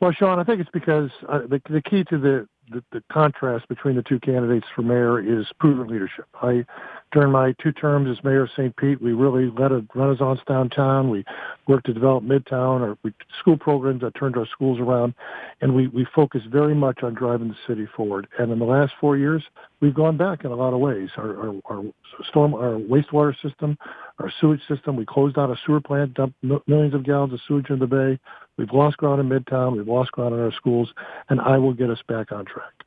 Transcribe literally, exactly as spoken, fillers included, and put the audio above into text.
Well, Sean, I think it's because uh, the, the key to the, the, the contrast between the two candidates for mayor is proven leadership. I, during my two terms as mayor of Saint Pete, we really led a renaissance downtown. We worked to develop Midtown, or we, school programs that turned our schools around, and we, we focused very much on driving the city forward. And in the last four years, we've gone back in a lot of ways. Our, our, our storm, our wastewater system, our sewage system, we closed down a sewer plant, dumped millions of gallons of sewage in the bay. We've lost ground in Midtown. We've lost ground in our schools, and I will get us back on track.